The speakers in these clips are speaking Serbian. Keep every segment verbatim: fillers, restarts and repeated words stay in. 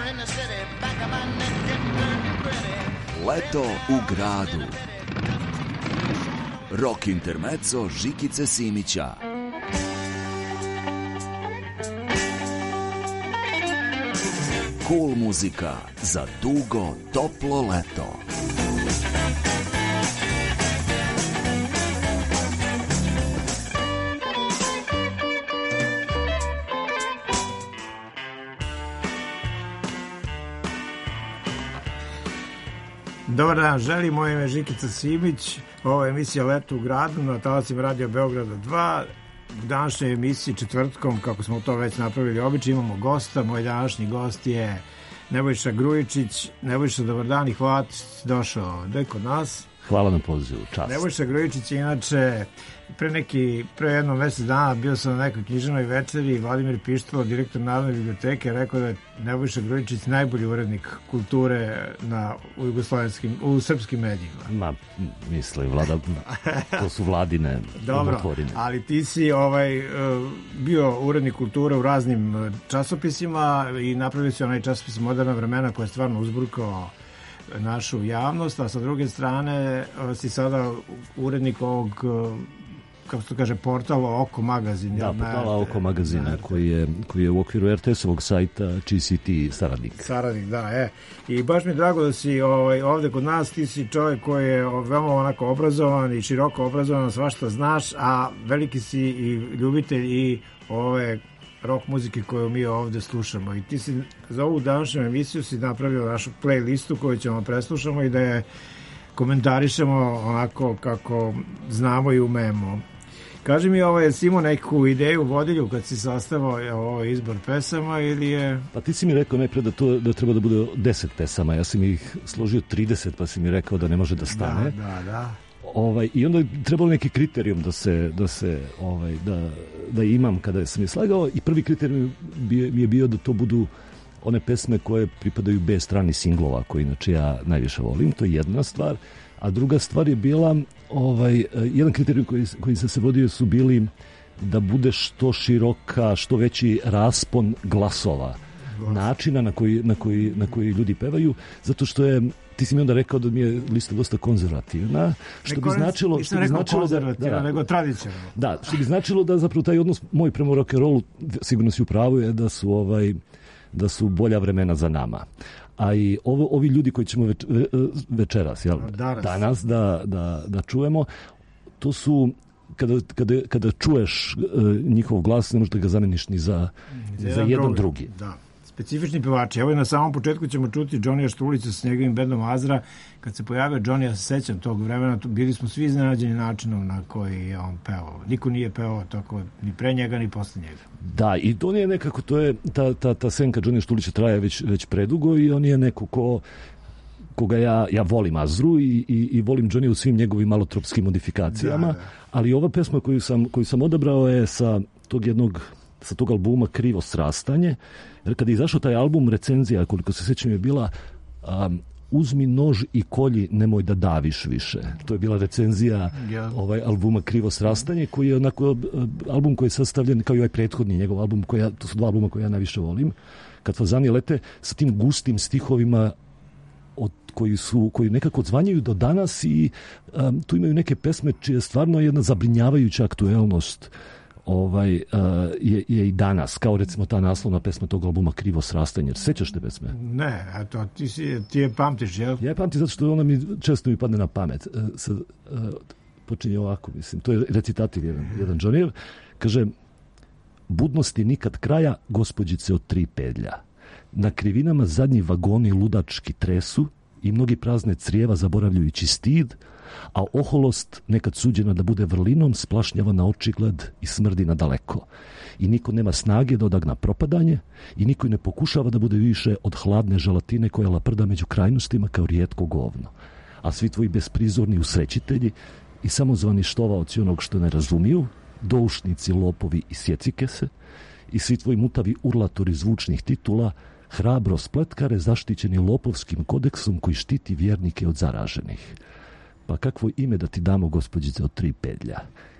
Leto u gradu. Rock intermezzo Žikice Simića. Cool muzika za dugo, toplo leto. Dobar dan, želim, moje ime Žikica Simić, ovo je emisija Leto u gradu na talasima Radio Beograda dva. U današnjoj emisiji četvrtkom, kako smo to već napravili običaj, imamo gosta. Moj današnji gost je Nebojša Grujičić. Nebojša, dobar dan i hvala što si došao ovde kod nas. Hvala na pozivu, čast. Nebojša Grujičić je inače pre neki, pre jednom mesec dana bio sam na nekoj književnoj večeri i Vladimir Pištalo, direktor Narodne biblioteke, rekao da je Nebojša Grujičić najbolji urednik kulture na, u jugoslovenskim, u srpskim medijima. Ma, misli, vlada, to su vladine umotvorine. Ali ti si ovaj, bio urednik kulture u raznim časopisima i napravili si onaj časopis Moderna vremena koji je stvarno uzburkao našu javnost, a sa druge strane si sada urednik ovog, kako se to kaže, portala Oko magazin. Da, portala Oko magazina, koji je, koji je u okviru er te esovog sajta čiji si ti saradnik. Saradnik, da, je. I baš mi je drago da si ovaj, ovde kod nas, ti si čovjek koji je veoma onako obrazovan i široko obrazovan, svašta znaš, a veliki si i ljubitelj i ove rock muzike koju mi ovde slušamo. I ti si za ovu današnju emisiju si napravio našu playlistu koju ćemo preslušamo i da je komentarišemo onako kako znamo i umemo. Kaži mi, ovo je Simo neku ideju vodilju kad si sastavao ovo izbor pesama ili je... Pa ti si mi rekao najpre da, to, da treba da bude deset pesama, ja sam ih složio trideset pa si mi rekao da ne može da stane. Da, da, da. Ovaj, i onda je trebalo neki kriterijum da se, da se ovaj, da, da imam kada sam je slagao i prvi kriterijum bi, mi je bio da to budu one pesme koje pripadaju B strani singlova, koje inače ja najviše volim, to je jedna stvar, a druga stvar je bila ovaj, jedan kriterijum koji, koji sam se vodio su bili da bude što široka, što veći raspon glasova, načina na koji, na koji, na koji ljudi pevaju, zato što je, ti si mi onda rekao da mi je lista dosta konzervativna, što Neko, bi značilo, što bi značilo da, da, nego tradicionalno. Da, što bi značilo da zapravo taj odnos moj prema rock and rollu, sigurno si u pravu, je da su ovaj da su bolja vremena za nama. A i ovo, ovi ljudi koji ćemo več, ve, večeras, jel, danas, danas da, da, da čujemo, to su kada, kada, kada čuješ uh, njihov glas, ne možeš da ga zameniš ni za, za jedan, jedan drugi. drugi. Da. Specifični pevači. Evo i na samom početku ćemo čuti Džonija Štulića s njegovim bendom Azra. Kad se pojavio Džoni, ja se sećam tog vremena, bili smo svi iznenađeni načinom na koji je on pevao. Niko nije pevao tako ni pre njega, ni posle njega. Da, i on je nekako, to je, ta, ta, ta senka Džonija Štulića traje već, već predugo i on je neko ko koga ja, ja volim Azru i, i, i volim Džoni u svim njegovim malotropskim modifikacijama, da, da. Ali ova pesma koju sam, koju sam odabrao je sa tog jednog sa tog albuma Krivo srastanje. Jer kada je izašao taj album, recenzija, koliko se sećam, je bila um, uzmi nož i kolji, nemoj da daviš više. To je bila recenzija yeah. ovaj albuma Krivo srastanje, koji je onako album koji je sastavljen kao i ovaj prethodni njegov album, koji ja, to su dva albuma koje ja najviše volim. Kad fazani lete sa tim gustim stihovima od koji su koji nekako odzvanjaju do danas i um, tu imaju neke pesme čija je stvarno jedna zabrinjavajuća aktuelnost ovaj, uh, je, je i danas, kao recimo ta naslovna pesma tog albuma Krivo srastanje. Sećaš te pesme? Ne, eto, ti, si, ti je pamtiš, jel? Ja je pamtim zato što ona mi često mi padne na pamet. Uh, sad, uh, počinje ovako, mislim. To je recitativ jedan, jedan Džonijev. Kaže, budnosti nikad kraja, gospođice od tri pedlja. Na krivinama zadnji vagoni ludački tresu i mnogi prazne crijeva zaboravljajući stid, a oholost nekad suđena da bude vrlinom splašnjava na očigled i smrdi na daleko. I niko nema snage da odagna propadanje i niko ne pokušava da bude više od hladne želatine koja laprda među krajnostima kao rijetko govno. A svi tvoji besprizorni usrećitelji i samozvani štovaoci onog što ne razumiju, doušnici, lopovi i sjecike se, i svi tvoji mutavi urlatori zvučnih titula, hrabro spletkare zaštićeni lopovskim kodeksom koji štiti vjernike od zaraženih. Pa kakvo ime da ti damo, gospođice od tri pedlja?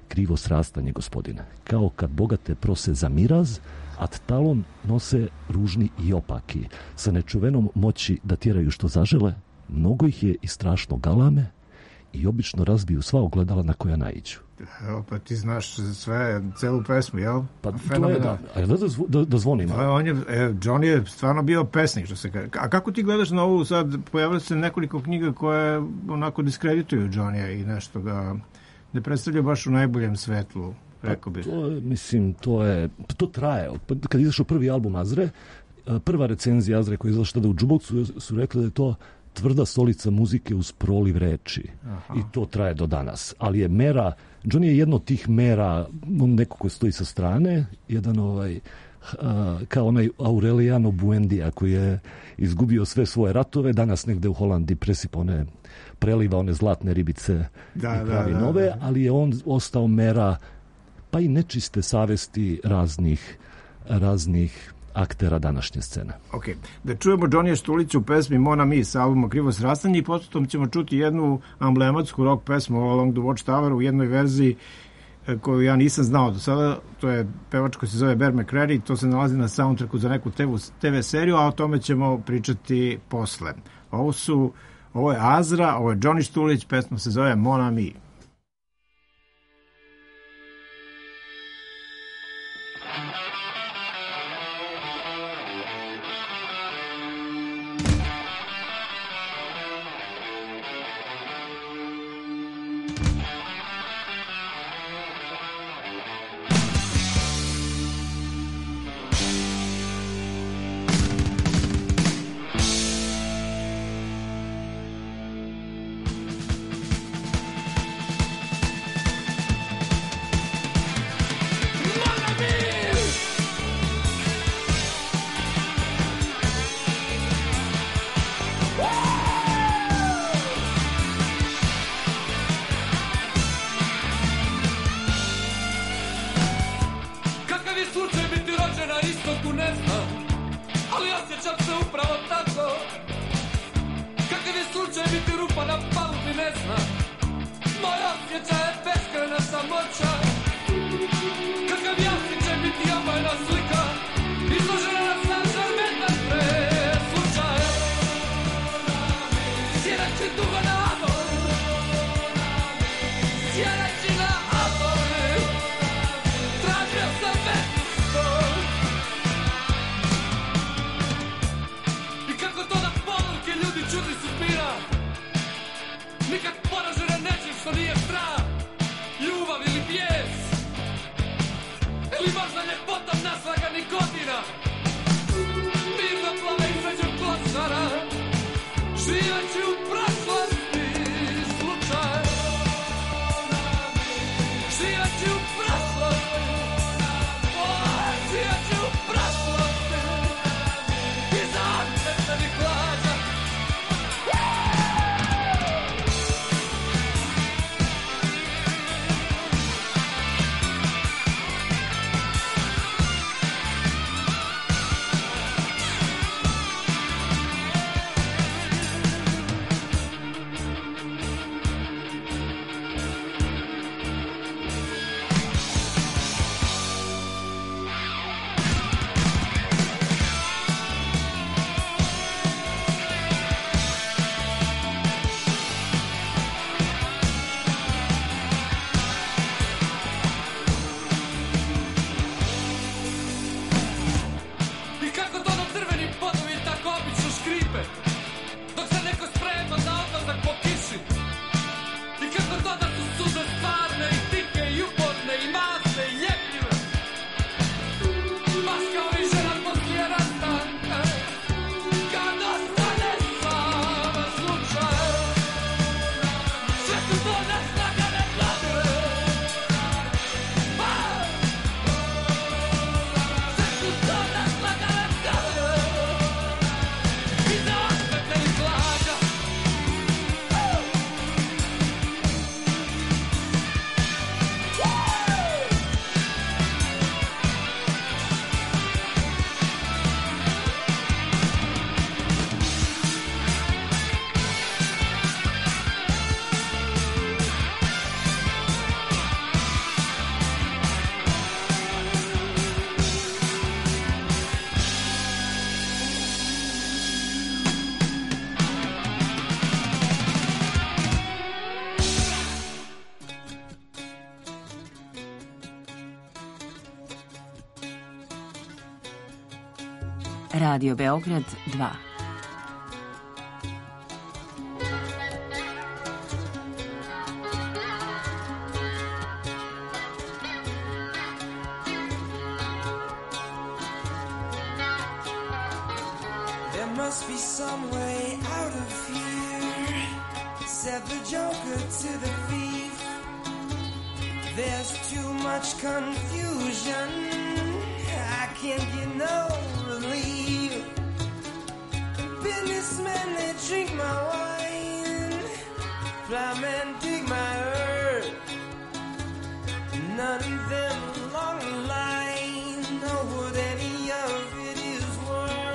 krivo srastanje, gospodine. Kao kad bogate prose za miraz, ad talon nose ružni i opaki, sa nečuvenom moći da tjeraju što zažele, mnogo ih je i strašno galame i obično razbiju sva ogledala na koja naiđu. Evo, pa ti znaš sve, celu pesmu, jel? Pa to je da, a da, da, da zvonimo. Pa on je, e, Johnny je stvarno bio pesnik, što se kaže. A kako ti gledaš na ovu sad, pojavilo se nekoliko knjiga koje onako diskredituju Johnny-a i nešto ga ne predstavljaju baš u najboljem svetlu, rekao bih. Pa to je, mislim, to je, to traje. Kad izašao prvi album Azre, prva recenzija Azre koja je izašla tada u Jukeboxu su rekli da je to tvrda stolica muzike uz proliv reči. Aha. I to traje do danas. Ali je mera, Johnny je jedno od tih mera, on neko ko stoji sa strane, jedan ovaj, a, kao onaj Aureliano Buendija koji je izgubio sve svoje ratove, danas negde u Holandiji presipa one, preliva one zlatne ribice da, i pravi da, da, nove, da. Ali je on ostao mera pa i nečiste savesti raznih raznih aktera današnje scene. Ok, da čujemo Johnny Štulića u pesmi Mon Ami sa albuma Krivo srastanje i potom ćemo čuti jednu emblematsku rock pesmu Along the Watchtower u jednoj verziji koju ja nisam znao do sada. To je pevač koji se zove Bear McCreary, to se nalazi na soundtracku za neku te ve seriju, a o tome ćemo pričati posle. Ovo su, ovo je Azra, ovo je Johnny Štulić, pesma se zove Mon Ami. Radio Beograd dva. Must be some way out of here, said the joker to the thief. There's too much confusion, I can't get no relief. Businessmen, they drink my wine, flymen dig my earth. None of them along the line know what any of it is worth.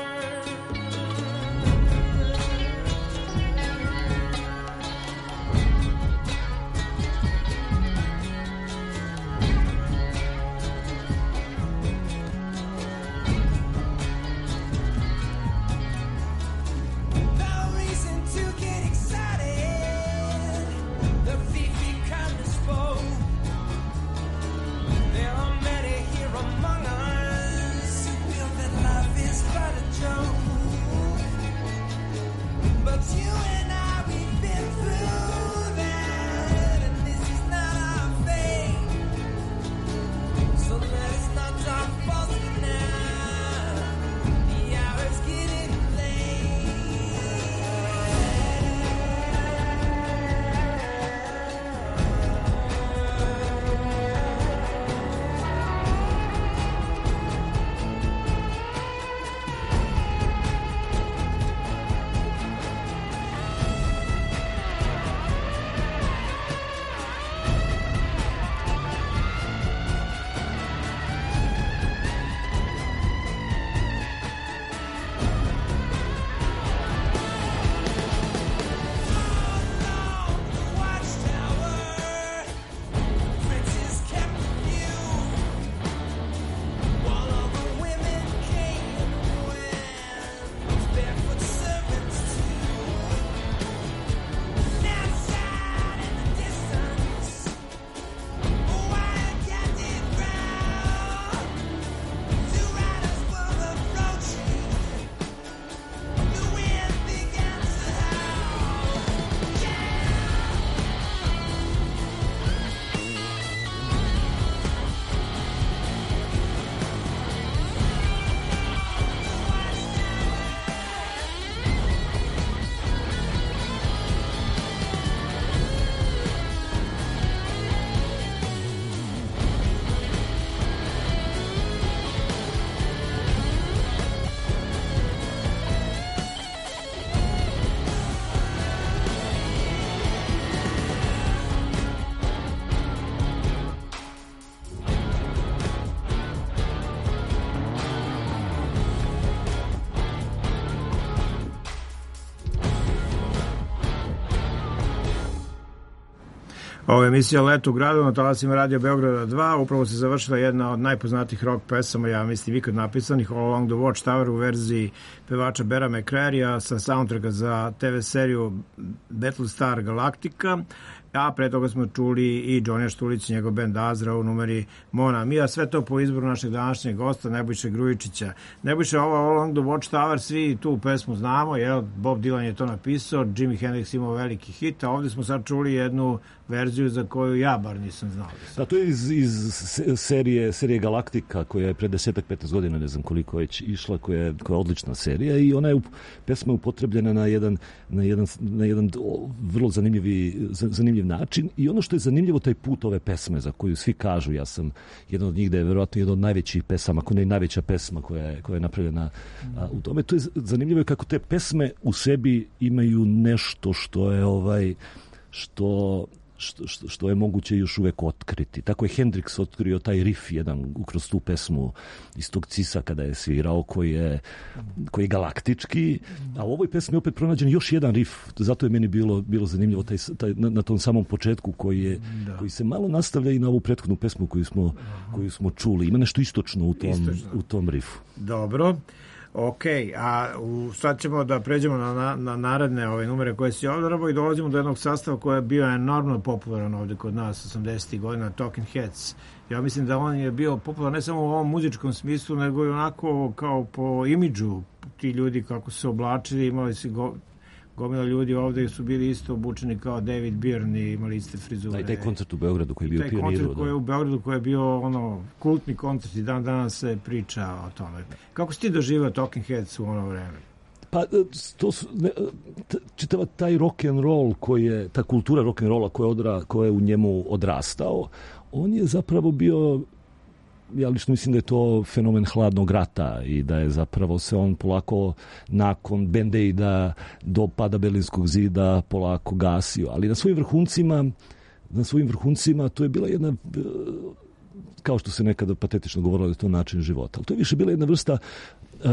Ovo je emisija Leto u gradu na talasima Radio Beograda dva. Upravo se završila jedna od najpoznatijih rock pesama, ja mislim, ikad napisanih, All Along the Watchtower u verziji pevača Bera McCreary sa soundtracka za te ve seriju Battlestar Galactica. A pre toga smo čuli i Džonija Štulić i njegov band Azra u numeri Mona Mia. Sve to po izboru našeg današnjeg gosta Nebojše Grujičića. Nebojše, ovo All Along the Watchtower, svi tu pesmu znamo, jel? Bob Dylan je to napisao, Jimi Hendrix imao veliki hit, a ovdje smo sad čuli jednu verziju za koju ja bar nisam znao. Da, to je iz, iz serije, serije Galaktika, koja je pre desetak petnaest godina, ne znam koliko već išla, koja je, koja je odlična serija i ona je, pesma je upotrebljena na jedan, na jedan, na jedan vrlo zanimljivi, zanimljiv način i ono što je zanimljivo, taj put ove pesme za koju svi kažu, ja sam jedan od njih da je verovatno jedan od najvećih pesama, ako ne i najveća pesma koja je, koja je napravljena a, u tome. To je zanimljivo kako te pesme u sebi imaju nešto što je ovaj, što Što, što, što je moguće još uvek otkriti. Tako je Hendrix otkrio taj riff jedan kroz tu pesmu iz tog Cisa kada je svirao, koji je, koji je galaktički, a u ovoj pesmi je opet pronađen još jedan riff, zato je meni bilo, bilo zanimljivo taj, taj, na, na tom samom početku koji, je, koji se malo nastavlja i na ovu prethodnu pesmu koju smo, koju smo čuli. Ima nešto istočno u tom, istočno. U tom riffu. Dobro. Ok, a u, sad ćemo da pređemo na, na, na naredne ove numere koje si odrabao i dolazimo do jednog sastava koji je bio enormno popularan ovde kod nas osamdesetih godina, Talking Heads. Ja mislim da on je bio popularan ne samo u ovom muzičkom smislu, nego i onako kao po imidžu. Ti ljudi kako su se oblačili, imali si go, gomila ljudi ovde su bili isto obučeni kao David Byrne i imali iste frizure. Taj, taj koncert u Beogradu koji je bio pionirao. Taj koncert koji je u Beogradu koji je bio ono kultni koncert i dan danas se priča o tome. Kako si ti doživao Talking Heads u ono vreme? Pa to su, ne, čitava taj rock and roll koji je, ta kultura rock and rolla koja je, odra, koja je u njemu odrastao, on je zapravo bio, ja lično mislim da je to fenomen hladnog rata i da je zapravo se on polako nakon Band Aida do pada Berlinskog zida polako gasio. Ali na svojim vrhuncima, na svojim vrhuncima to je bila jedna, kao što se nekada patetično govorilo da je to način života. Ali to je više bila jedna vrsta uh,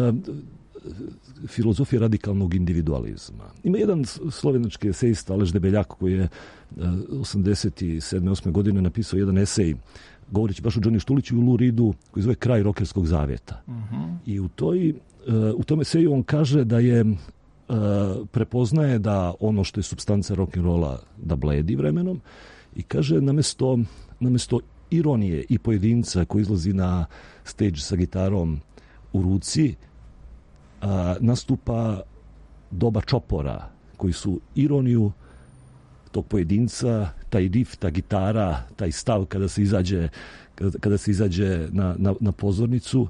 filozofije radikalnog individualizma. Ima jedan slovenački esejista Aleš Debeljak koji je uh, osamdeset sedme osme godine napisao jedan esej govoreći baš o Johnny Štuliću i Lou Reedu koji zove Kraj rokerskog zavjeta. Uh-huh. I u, toj, uh, u tome eseju on kaže da je uh, prepoznaje da ono što je supstanca rock'n'rolla da bledi vremenom i kaže namesto, namesto ironije i pojedinca koji izlazi na stage sa gitarom u ruci uh, nastupa doba čopora koji su ironiju tog pojedinca, taj riff, ta gitara, taj stav kada se izađe, kada, kada se izađe na, na, na pozornicu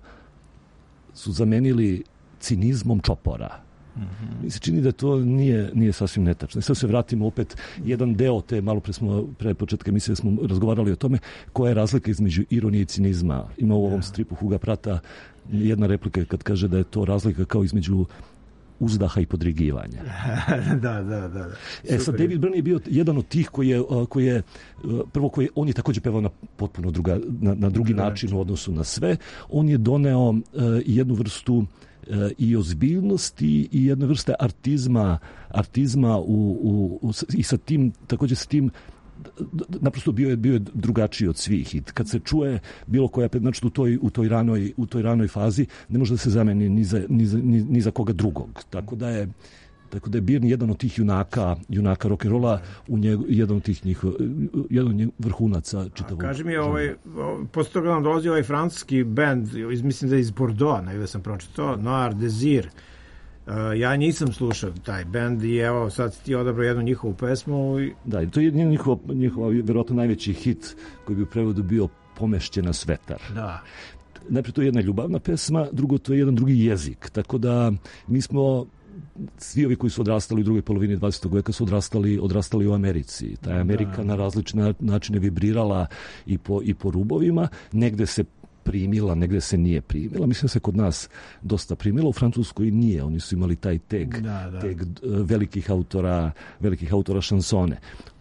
su zamenili cinizmom čopora. Mm-hmm. Mi se čini da to nije, nije sasvim netačno. I sad se vratimo opet jedan deo te, malo pre smo, pre početka emisije smo razgovarali o tome koja je razlika između ironije i cinizma. Ima u ovom stripu Huga Prata jedna replika kad kaže da je to razlika kao između uzdaha i podrigivanja. da, da, da. E sad, David Byrne je bio jedan od tih koji je, koji je prvo koji on je također pevao na potpuno druga, na, na drugi Druga način u odnosu na sve. On je doneo uh, jednu vrstu uh, i ozbiljnosti i jednu vrste artizma, artizma u, u, u, i sa tim, također sa tim naprosto bio je bio je drugačiji od svih i kad se čuje bilo koja znači u toj u toj ranoj u toj ranoj fazi ne može da se zameni ni za ni za, ni, ni za koga drugog. Tako da je tako da je Byrne jedan od tih junaka junaka rock and rolla u njegu, jedan od tih njih jedan od vrhunaca čitavog. Kaži mi ovaj posle toga nam dolazi ovaj francuski bend, mislim da je iz Bordeaux, negde sam pročitao, Noir Désir. Uh, ja nisam slušao taj bend i evo sad ti odabrao jednu njihovu pesmu. I... Da, to je njihova, njihova vjerojatno najveći hit koji bi u prevodu bio Pomešćena svetar. Da. Najprije to je jedna ljubavna pesma, drugo to je jedan drugi jezik. Tako da mi smo svi ovi koji su odrastali u drugoj polovini dvadesetog veka su odrastali, odrastali u Americi. Ta je Amerika da. na različne načine vibrirala i po, i po rubovima. Negde se primila, negde se nije primila. Mislim se kod nas dosta primila, u Francuskoj nije. Oni su imali taj teg, da, da. teg velikih autora, velikih autora šansone.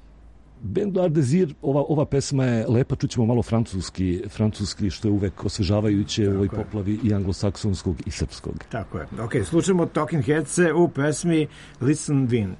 Band Noir Désir, ova, ova pesma je lepa, čućemo malo francuski, francuski što je uvek osvežavajuće u ovoj poplavi i anglosaksonskog i srpskog. Tako je. Ok, slušamo Talking Headse u pesmi Listen Win.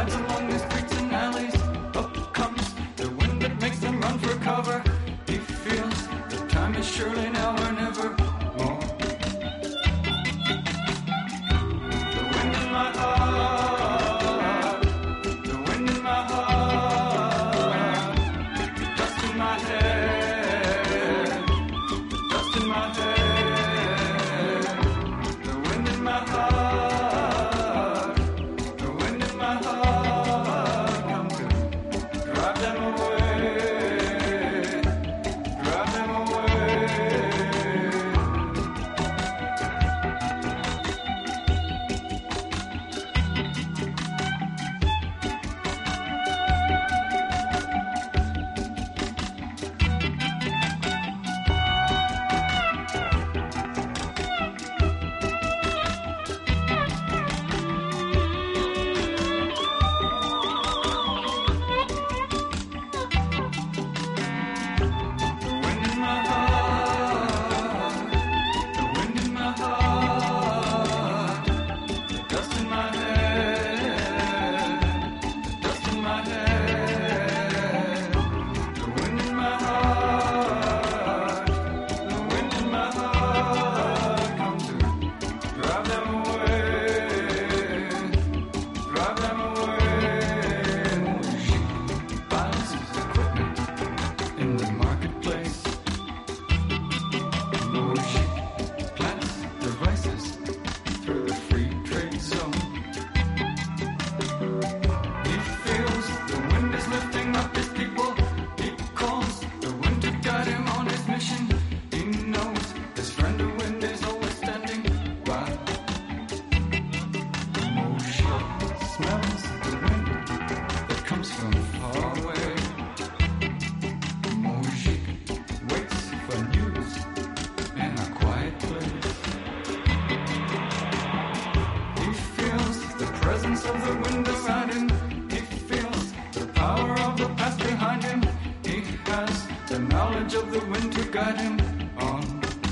hides among the streets and alleys. Up comes the wind that makes them run for cover. He feels the time is surely now or never more. The wind in my heart, the wind in my heart, dust in my head, dust in my head. The wind in my heart, the wind in my heart, come to drive them away, drive them away. The wind in my heart, the wind in my heart, the dust in my head, the dust in my head. The wind in my heart, the wind in my heart, come to drive them away, drive them away. She buys equipment in the marketplace. She plants devices through the free trade zone. He feels the wind is lifting up his people. He calls the wind to guide him on his mission. He knows his friend the wind is always standing by. Moshi smells the wind that comes from far away. Moshi waits for news in a quiet place. He feels the presence of the wind around him. He feels the power of the past behind him. He has the knowledge of the wind to guide him on.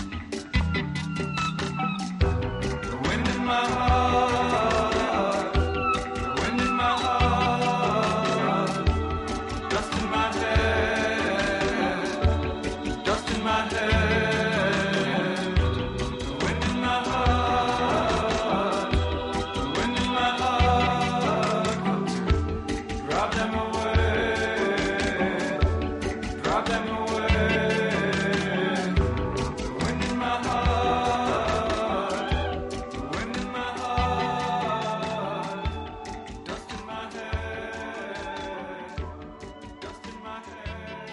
The wind in my heart, the wind in my heart, dust in my head, dust in my head. The wind in my heart, the wind in my heart, come to drive them away, drive them away. The wind in my heart, the wind in my heart, dust in my head, dust in my head.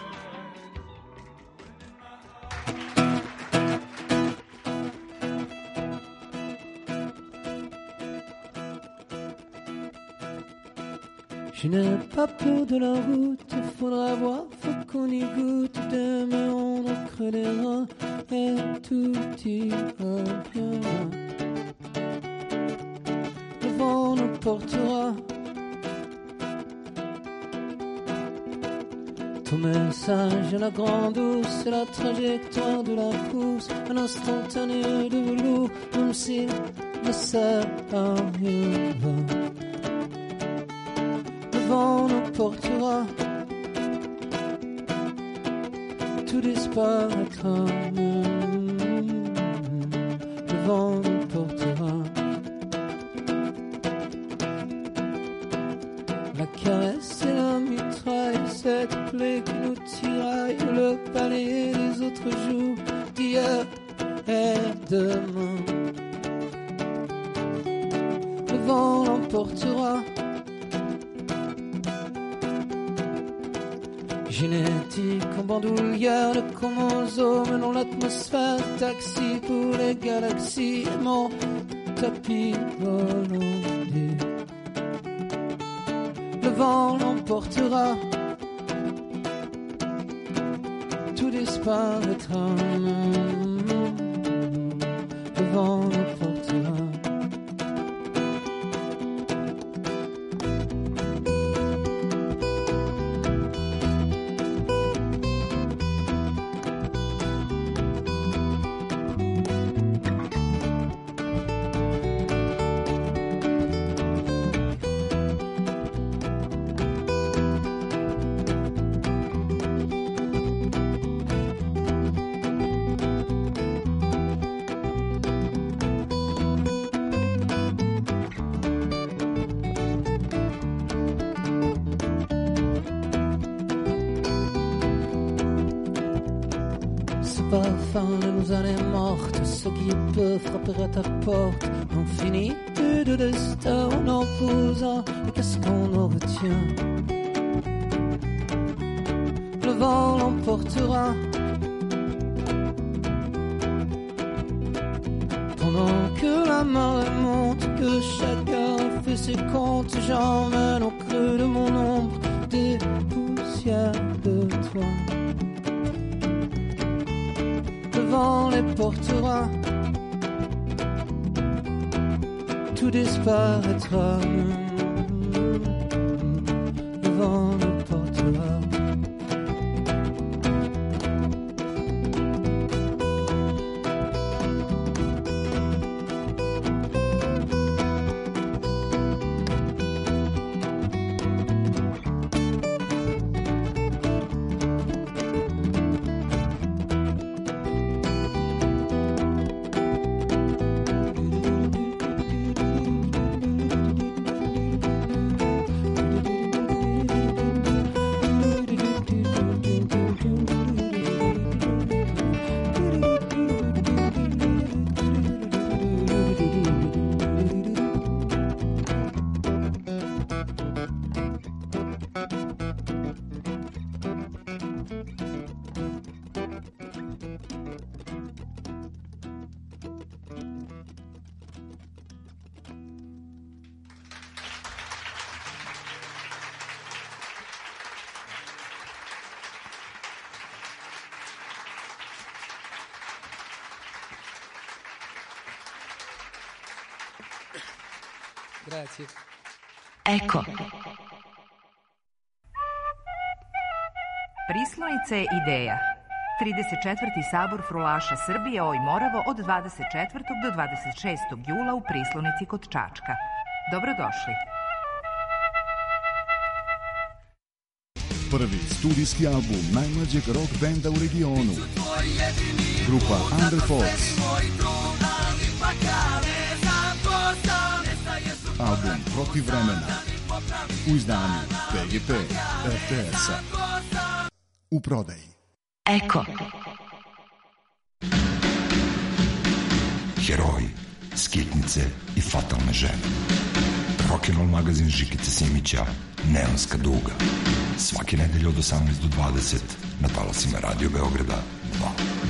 Je n'ai pas peur de la route, faudra voir, faut qu'on y goûte. Demain on a creux des reins et tout ira bien. Le vent nous portera. Ton message à la grande ours, c'est la trajectoire de la course. Un instantané de velours, même s'il ne sert à rien. Le vent nous portera, tout disparaîtra. Le vent nous portera. La caresse et la mitraille, cette plaie qui nous tiraille, le palais des autres jours, d'hier et demain. Le vent l'emportera. Génétique en bandoulière de chromosomes dans l'atmosphère, taxi pour les galaxies, mon tapis volant. Le vent l'emportera, tout disparaîtra. Le vent l'emportera. parfum de nos années mortes, ce qui peut frapper à ta porte. L'infinitude de destin on opposa, et qu'est-ce qu'on en retient? Le vent l'emportera. Pendant que la marée monte, que chacun fait ses comptes, j'emmène au creux de mon ombre des poussières de toi. Le vent les portera, tout disparaîtra. Le vent les portera. Grazie. Eko. Prislonice je ideja. trideset četvrti sabor frulaša Srbije Oj Moravo od dvadeset četvrtog do dvadeset šestog jula u Prislonici kod Čačka. Dobrodošli. Prvi studijski album najmlađeg rock benda u regionu. Grupa Under Force. Album Protiv vremena. U izdanju P G P R T S-a. U prodaji. Eko. Heroji, skitnice i fatalne žene. Rock'n'roll magazin Žikice Simića, Neonska duga. Svake nedelje od osamnaest do dvadeset na talasima Radio Beograda dva.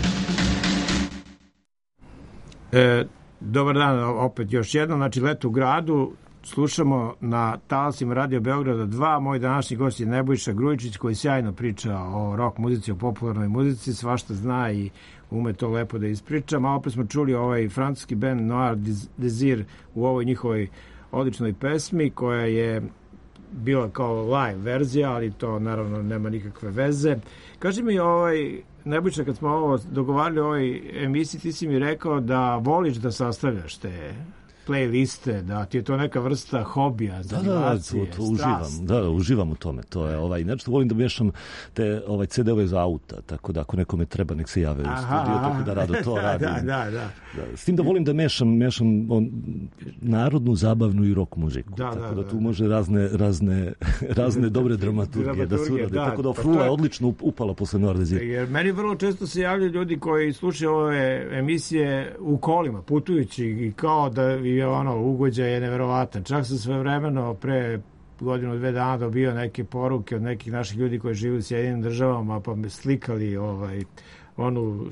E, dobar dan, opet još jednom, znači Leto u gradu, slušamo na talasima Radio Beograda dva, moj današnji gost je Nebojša Grujičić koji sjajno priča o rock muzici, o popularnoj muzici, svašta zna i ume to lepo da ispriča. Malo pre smo čuli ovaj francuski band Noir Désir u ovoj njihovoj odličnoj pesmi koja je bila kao live verzija, ali to naravno nema nikakve veze. Kaži mi, ovaj, Nebojša, kad smo ovo dogovarali o ovoj emisiji, ti si mi rekao da voliš da sastavljaš te playliste, da ti je to neka vrsta hobija, zanimacije, da, da, to, to uživam, da, uživam u tome. To je ovaj, znači volim da mešam te ovaj ce de-ove za auta, tako da ako nekome treba nek se jave u studio, tako da rado to radim. Da, da, da. Da, s tim da volim da mešam, mešam on, narodnu, zabavnu i rock muziku. Da, tako da, da tu da. može razne, razne, razne dobre dramaturgije da se urade. Da, tako da pa Frula je je odlično upala posle Noir Désir. Jer meni vrlo često se javljaju ljudi koji slušaju ove emisije u kolima, putujući, i kao da je ono, ugođaj je neverovatan. Čak sam sve vremeno pre godinu, dve dana dobio neke poruke od nekih naših ljudi koji žive u Sjedinim državama, pa me slikali ovaj, onu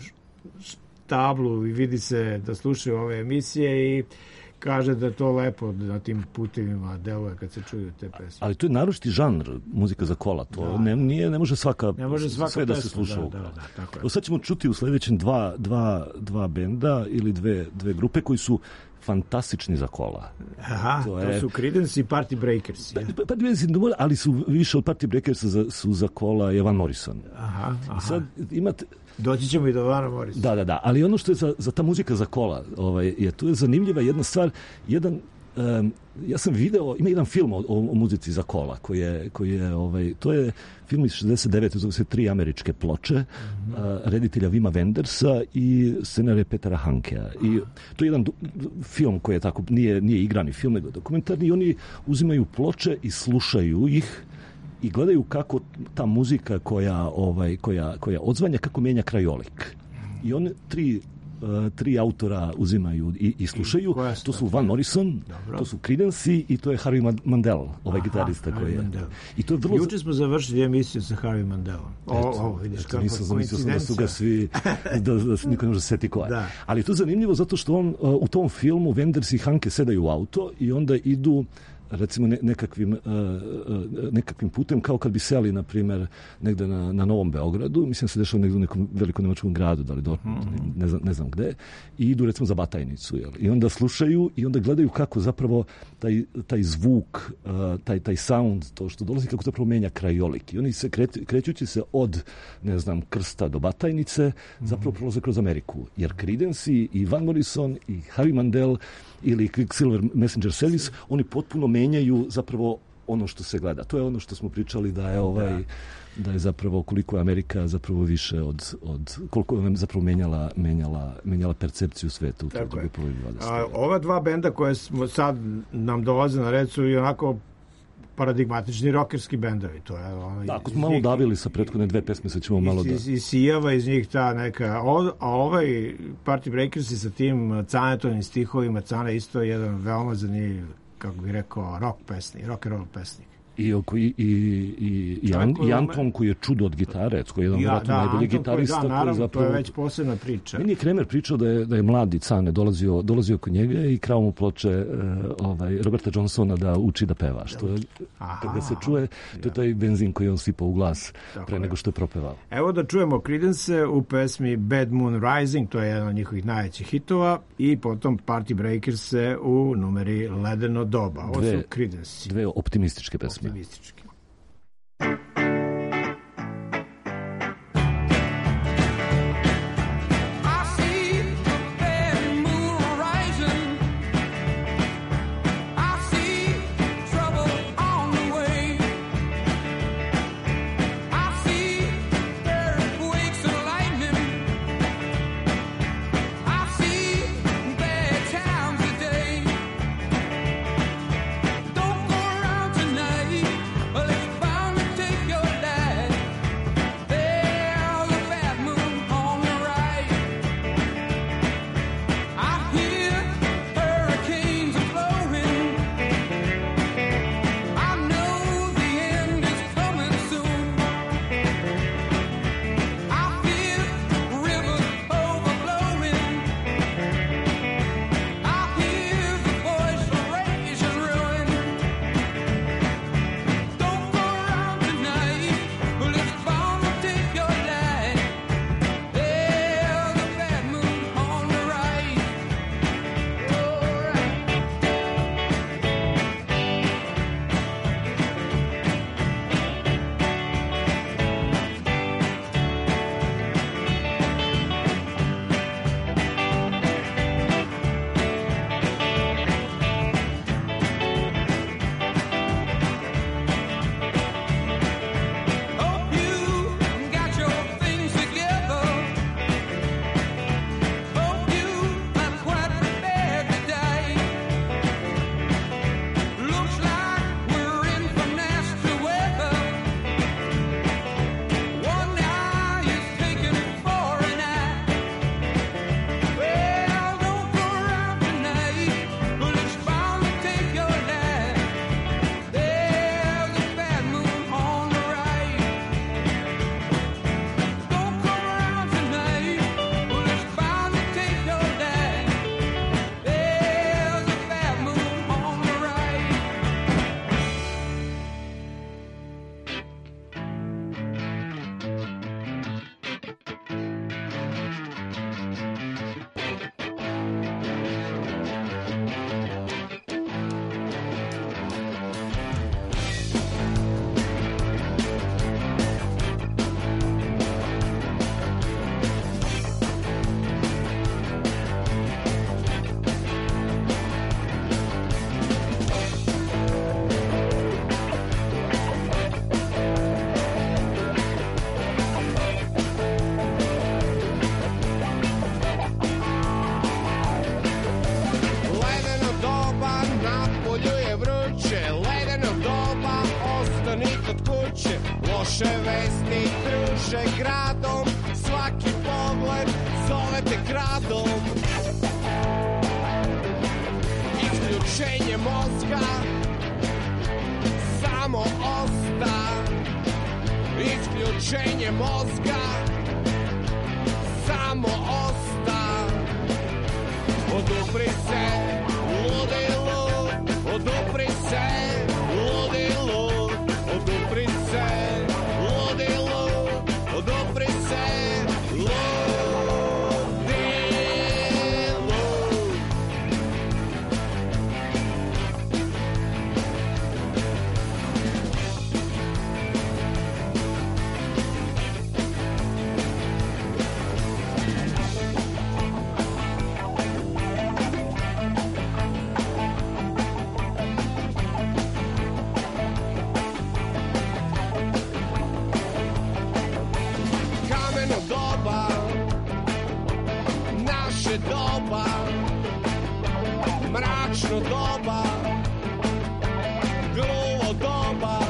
tablu i vidi se da slušaju ove emisije i kaže da je to lepo na tim putevima deluje kad se čuju te pesme. Ali to je naročiti žanr, muzika za kola. To Da. ne, nije, ne može svaka, Ne može svaka sve da se pesma, sluša da, u kola. da, da, tako je. Evo sad ćemo čuti u sledećem dva, dva, dva benda ili dve, dve grupe koji su fantastični za kola. Aha, to, To je- su Creedence i Party Breakers. Pa, pa, pa, ali su više od Party Breakersa za, su za kola je Van Morrison. Aha, aha. Sad imate, Doći ćemo i do Vana Morrisa. da, da, da, ali ono što je za, za ta muzika za kola, ovaj, je tu je zanimljiva jedna stvar, jedan em, ja sam video, ima jedan film o, o, o muzici za kola koji je, koji je ovaj, to je film iz šezdeset devete zove se Tri američke ploče, mm-hmm. a, reditelja Vima Wendersa i scenarija Petera Hankea. I to je jedan du, film koji je tako, nije, nije igrani film, nego dokumentarni, i oni uzimaju ploče i slušaju ih i gledaju kako ta muzika koja, ovaj, koja, koja odzvanja, kako menja krajolik. I on tri Uh, tri autora uzimaju i, i slušaju. I to su Van Morrison, dobro. To su Creedence i to je Harvey Mandel, ovaj Aha, gitarista koji je. I to je vrlo... Juče smo završili emisiju sa Harvey Mandelom. O, o, vidiš kako koincidencija. Da su ga svi, da, da se niko ne može seti koja. Da. Ali to je zanimljivo zato što on uh, u tom filmu Wenders i Hanke sedaju u auto i onda idu recimo ne, nekakvim, uh, uh, nekakvim putem kao kad bi seli, na primjer, negde na, na Novom Beogradu, mislim da se dešava negde u nekom velikom nemačkom gradu, da li do, mm-hmm. ne, znam, ne znam gde, i idu recimo za Batajnicu, jel? I onda slušaju i onda gledaju kako zapravo taj, taj zvuk, uh, taj, taj sound, to što dolazi, kako zapravo menja krajolik. I oni se kret, krećući se od, ne znam, Krsta do Batajnice, mm-hmm. zapravo prolaze kroz Ameriku. Jer Creedence i Van Morrison i Harvey Mandel ili Quicksilver Messenger Service, oni potpuno menjaju zapravo ono što se gleda. To je ono što smo pričali da je ovaj da, da je zapravo koliko je Amerika zapravo više od, od koliko je zapravo menjala, menjala, menjala percepciju sveta u toj drugoj polovini dvadesetog. Ova dva benda koje smo sad nam dolaze na red su i onako paradigmatični rokerski bendovi. To je, ono, da, ako smo malo njih, davili sa prethodne dve pesme, sad ćemo malo da... I, i sijava iz njih ta neka... O, a ovaj Party Breakersi sa tim Canetonim stihovima, Cane isto je jedan veoma zanimljiv, kako bih rekao, rock pesnik, rock and roll pesnik. I, i, i, i, i, An, i Anton koji je čudo od gitare, koji je jedan ja, da, najbolji Anton gitarista. Koji, da, naravno, zapravo, to je već posebna priča. Meni je Kremer pričao da je, da je mladi Cane dolazio, dolazio kod njega i krao mu ploče uh, ovaj, Roberta Johnsona da uči da peva. Što je, kada se čuje, to je taj benzin koji on sipao u glas tako pre je. Nego što je propevao. Evo da čujemo Creedence u pesmi Bad Moon Rising, to je jedan od njihovih najvećih hitova, i potom Party Breakers u numeri Ledeno doba. Ovo dve, su Creedence. Dve optimističke pesme. Optimističke. Loše vesti kruže gradom, svaki pogled zove gradom, isključenje mozga, samo osta, isključenje mozga, samo osta, odupri se, ludilu, odupri se, ludilu, odupri se, ludilu, odupri se, ludilu. Doba, naše doba, mračno doba, gluvo doba.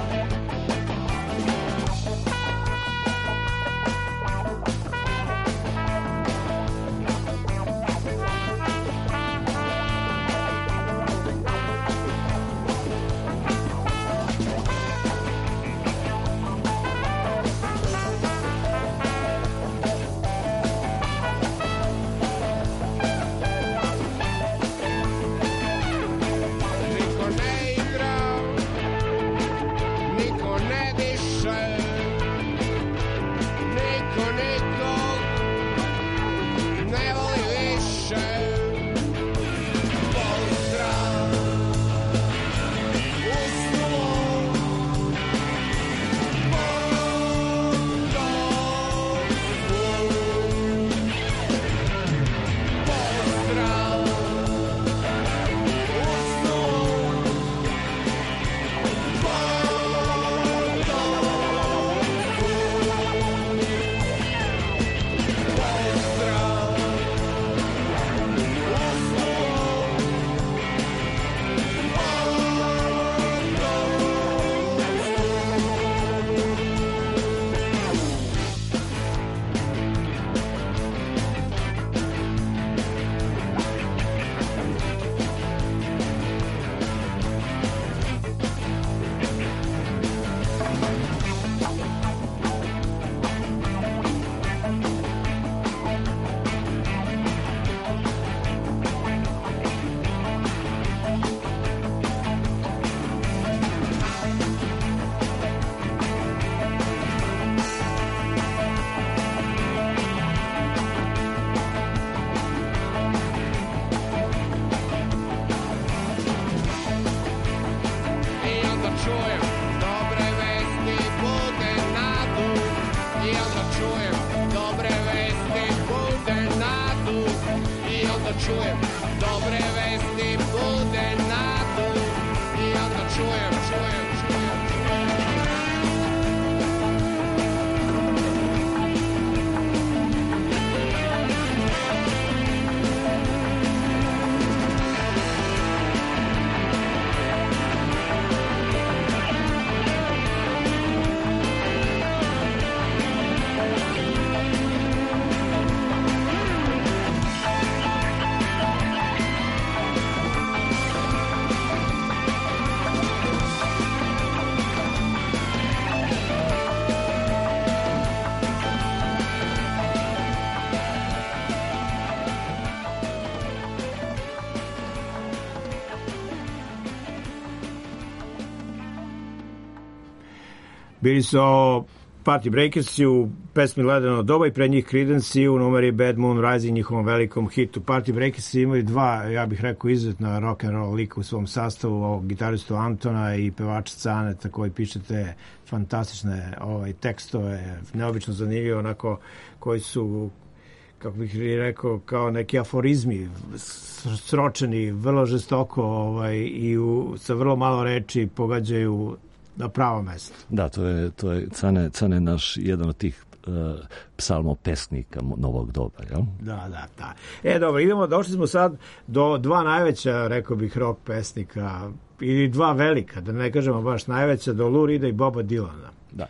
Čujem dobre vesti, bude nadu i onda čujem, čujem, čujem, Bili su Party Breakersi u pesmi Ledeno doba i pred njih Creedence u numeri Bad Moon Rising, njihovom velikom hitu. Party Breakersi imaju dva, ja bih rekao, izuzetna rock and roll lika u svom sastavu, ovog gitaristu Antona i pevača Caneta koji pišete fantastične ovaj, tekstove, neobično zanimljivo, onako, koji su, kako bih rekao, kao neki aforizmi, sročeni, vrlo žestoko ovaj, i u, sa vrlo malo reči pogađaju na pravo mesto. Da, to je, to je Cane, Cane naš jedan od tih uh, psalmopesnika novog doba, jel? Da, da, da. E, dobro, idemo, došli smo sad do dva najveća, rekao bih, rock pesnika, ili dva velika, da ne kažemo baš najveća, do Lou Reeda i Boba Dylana. Da.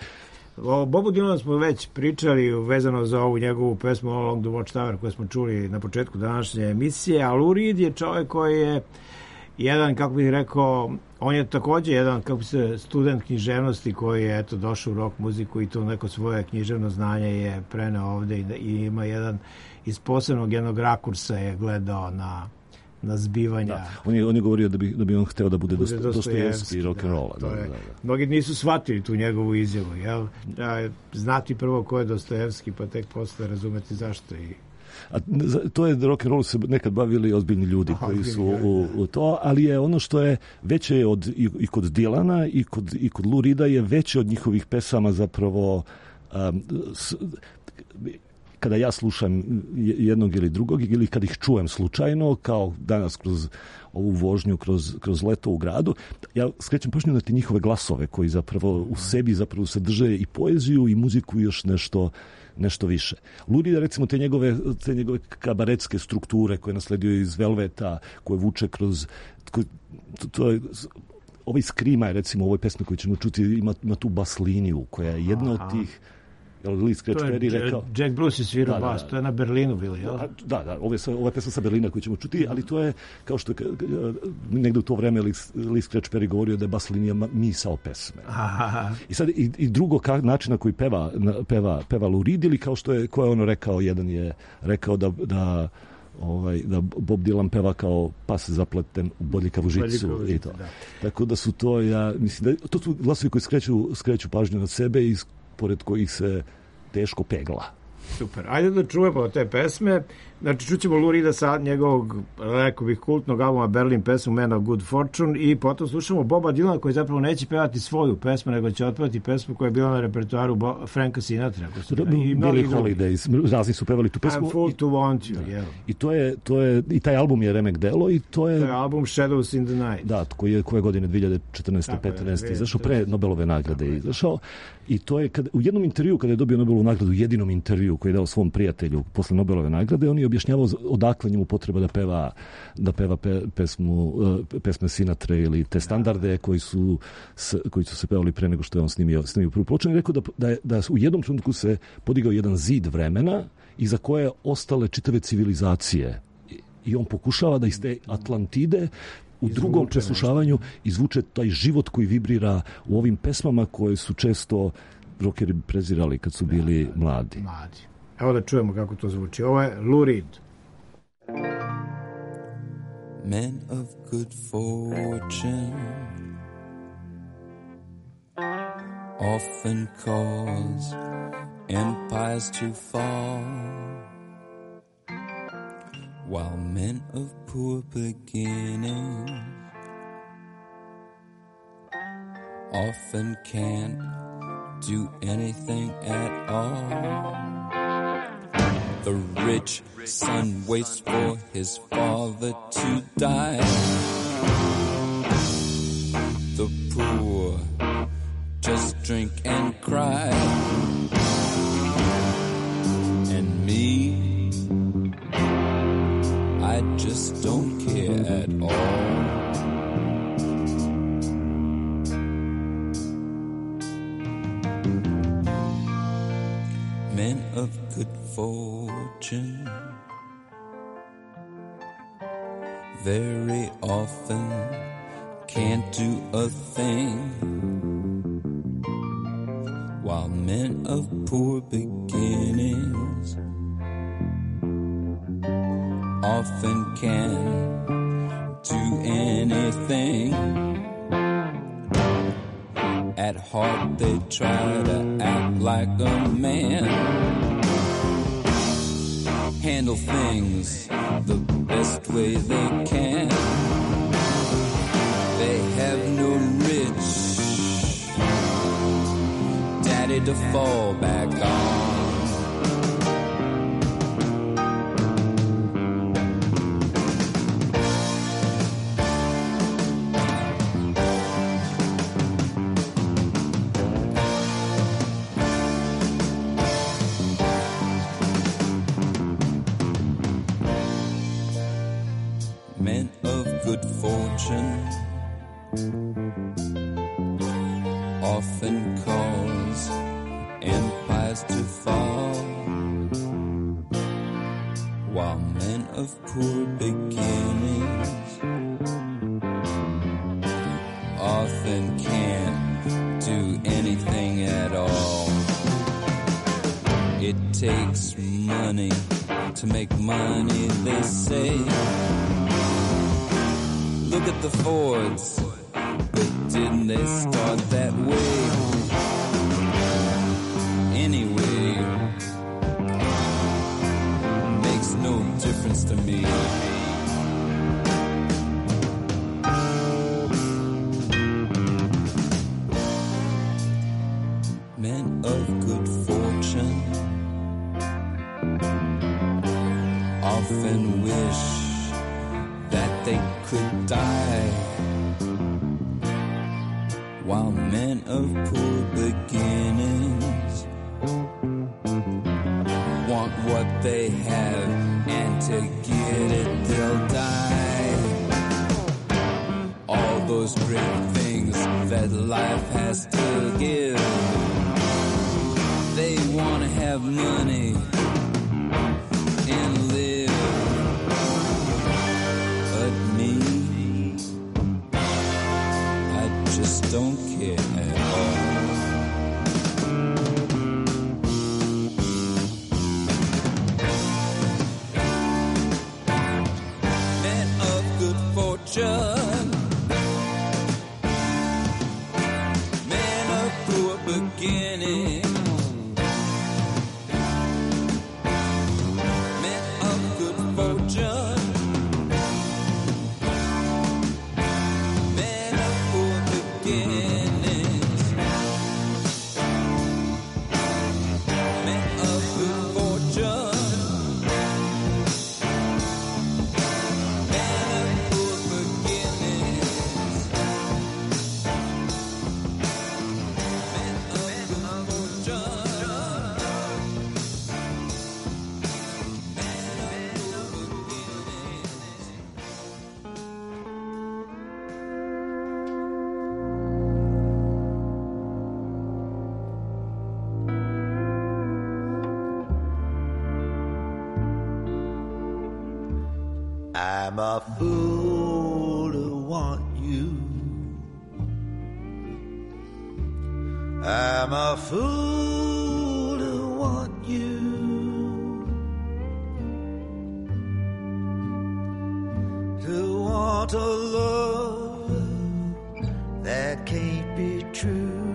O Bobu Dylanu smo već pričali vezano za ovu njegovu pesmu All Along the Watchtower koju smo čuli na početku današnje emisije, a Lou Reed je čovjek koji je jedan, kako bih rekao, on je također jedan, kako bi se, student književnosti koji je eto došao u rock muziku i to neko svoje književno znanje je preneo ovde i, i ima jedan iz posebnog jednog rakursa je gledao na na zbivanja. Da. On je on je govorio da bi da bi on hteo da bude, bude Dostojevski rock and roll. Da, da, da, da. Mnogi nisu shvatili tu njegovu izjavu, jel? Da, znati prvo ko je Dostojevski, pa tek posle razumeti zašto i A to je rock and roll se nekad bavili ozbiljni ljudi koji su u, u to, ali je ono što je veće od i, i kod Dylana i kod i kod Lou Reeda je veće od njihovih pesama zapravo um, s, kada ja slušam jednog ili drugog ili kad ih čujem slučajno, kao danas kroz ovu vožnju, kroz, kroz leto u gradu, ja skrećem pažnju na te njihove glasove koji zapravo u sebi zapravo sadrže i poeziju i muziku i još nešto nešto više. Lou Reed, recimo, te njegove, te njegove kabaretske strukture koje je nasledio iz Velveta, koje vuče kroz koje, to, to je, ovaj Skrima je, recimo, u ovoj pesmi koju ćemo čuti, ima, ima tu bas liniju koja je jedna od tih. Lee Scratch Perry rekao. Jack Bruce je svirao da, bas, da, to je na Berlinu bilo, jel? Da, da, ove sa, ova pesma sa Berlina koju ćemo čuti, ali to je, kao što je negde u to vreme Lee Scratch Perry govorio da je bas linija misao pesme. Aha. I sad i, i drugo ka, načina koji peva, peva, peva Lou Reed, ili kao što je, ko je ono rekao, jedan je rekao da, da ovaj da Bob Dylan peva kao pas zapleten u bodljikavu žicu i to. Da. Tako da su to, ja mislim da to su glasovi koji skreću, skreću pažnju na sebe i pored kojih se teško pegla. Super. Ajde da čujemo te pesme. Znači, čućemo Lou Reeda sa njegovog, rekao bih, kultnog albuma Berlin pesmu Man of Good Fortune i potom slušamo Boba Dylana koji zapravo neće pevati svoju pesmu, nego će otpevati pesmu koja je bila na repertoaru Bo- Franka Sinatra. I Billie Holidays, razni su pevali tu pesmu. I'm full to want you. Da. Yeah. I to je, to je, i taj album je remek delo i to je... To je album Shadows in the Night. Da, koji je koje godine dvije hiljade četrnaeste petnaeste izašao, pre Nobelove nagrade je izašao. I to je, kad, u jednom intervju, kada je dobio Nobelovu nagradu, jedinom intervju koji je dao svom prijatelju posle Nobelove nagrade, on je objašnjavao odakle njemu potreba da peva, da peva pe, pesmu, pesme Sinatra ili te standarde koji su, koji su se pevali pre nego što je on snimio, snimio prvu ploču. I rekao da, da, je, da u jednom trenutku se podigao jedan zid vremena iza koje ostale čitave civilizacije. I on pokušava da iz te Atlantide u drugom preslušavanju izvuče taj život koji vibrira u ovim pesmama koje su često rockeri prezirali kad su bili mladi. Mladi. Evo da čujemo kako to zvuči. Ovo je Lou Reed. Men of good fortune often cause empires to fall, while men of poor beginnings often can't do anything at all. The rich son waits for his father to die. The poor just drink and cry. And me, I just don't care at all. Men of good fortune very often can't do a thing, while men of poor beginnings often can do anything. At heart they try to act like a man, handle things the best way they can. They have no rich daddy to fall back on. Men of good fortune often cause empires to fall, while men of poor beginnings often can't do anything at all. It takes money to make money, they say. Look at the Fords, but didn't they start that way? Anyway, makes no difference to me. Men of good fortune often wish that they could die, while men of poor beginnings want what they have, and to get it they'll die. All those great things that life has to give, they want to have money and live. But me, I just don't care at all. Men of good fortune, men of poor beginnings, I'm a fool to want you. I'm a fool to want you. To want a love that can't be true.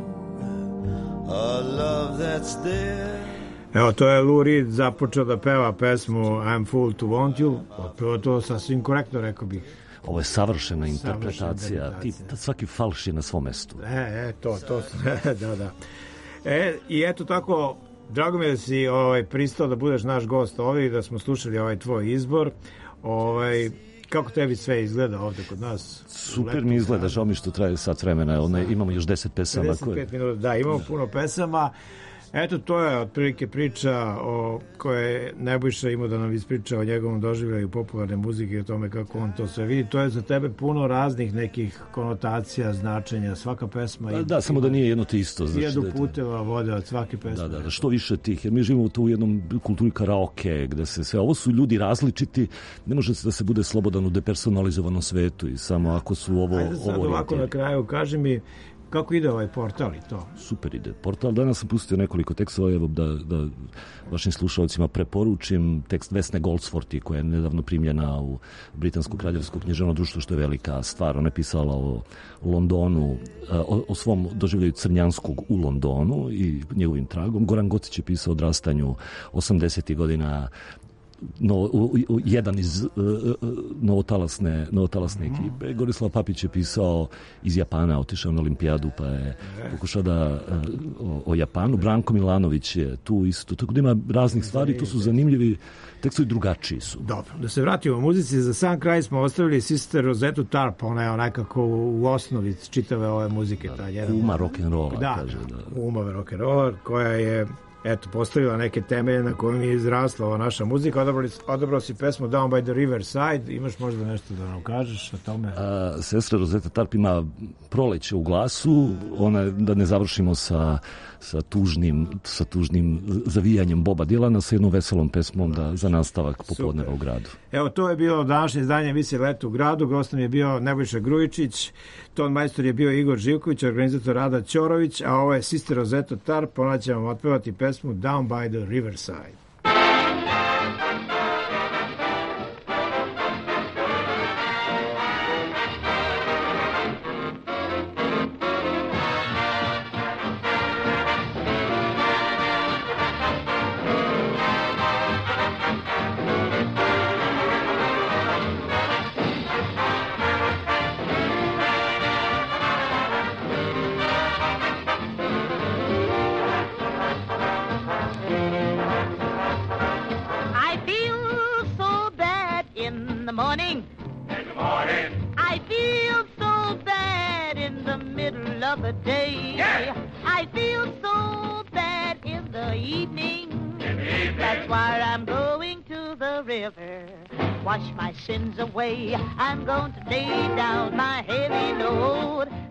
A love that's there. Evo, to je Lou Reed započeo da peva pesmu I'm Fool to Want You. Prvo to sasvim korektno, rekao bih. Ovo je savršena interpretacija. Savršena Ti, svaki falš je na svom mestu. E, e, to, to, da, da. E, i eto tako, drago mi je da si ovaj, pristao da budeš naš gost ovdje i da smo slušali ovaj tvoj izbor. Ovaj, kako tebi sve izgleda ovdje kod nas? Super mi izgleda, žao mi što traje sat vremena. One, imamo još deset pesama. pedeset pet koje... minuta, da, imamo da. puno pesama. Eto, to je otprilike priča o koje Nebojša imao da nam ispriča o njegovom doživljaju popularne muzike i o tome kako on to sve vidi. To je za tebe puno raznih nekih konotacija, značenja, svaka pesma. Da, da samo da nije jedno te isto. Znači, hiljadu puteva vode od svake pesme. Da, da, da, što više tih, jer mi živimo tu u jednom kulturi karaoke, gde se sve, ovo su ljudi različiti, ne može se da se bude slobodan u depersonalizovanom svetu i samo ako su ovo... Ajde sad ovo ovako na kraju, kaži mi, kako ide ovaj portal i to? Super ide. Portal, danas sam pustio nekoliko tekstova, evo da, da vašim slušalcima preporučim tekst Vesne Goldsworthy, koja je nedavno primljena u Britansko kraljevsko književno društvo, što je velika stvar. Ona je pisala o Londonu, o, o svom doživljaju crnjanskog u Londonu i njegovim tragom. Goran Gocić je pisao o odrastanju osamdesetih godina, no, u, u, jedan iz uh, novotalasne, novotalasne ekipe. Gorislav Papić je pisao iz Japana, otišao na olimpijadu pa je pokušao da uh, o, o Japanu. Branko Milanović je tu isto, tako da ima raznih stvari, tu su zanimljivi tekstovi, drugačiji su. Dobro, da se vratimo u muzici, za sam kraj smo ostavili Sister Rosetta Tarp, ona je onakako u osnovi čitave ove muzike. Ta uma rock'n'rolla, da, kaže. Da. Uma rock'n'rolla, koja je eto, postavila neke temelje na kojim je izrasla ova naša muzika. Odabrali, odabrao si pesmu Down by the Riverside. Imaš možda nešto da nam kažeš o tome? A, sestra Rosetta Tarp ima proleće u glasu, ona, da ne završimo sa, sa, tužnim, sa tužnim zavijanjem Boba Dilana, sa jednom veselom pesmom da, za nastavak popodneva u gradu. Evo, to je bilo današnje izdanje emisije Leto u gradu. Gostom je bio Nebojša Grujičić, ton majstor je bio Igor Živković, organizator Rada Ćorović, a ovo je Sister Rosetta Tarp. Ona će vam otpevati pesmu Down by the Riverside. Wash my sins away. I'm going to lay down my heavy load.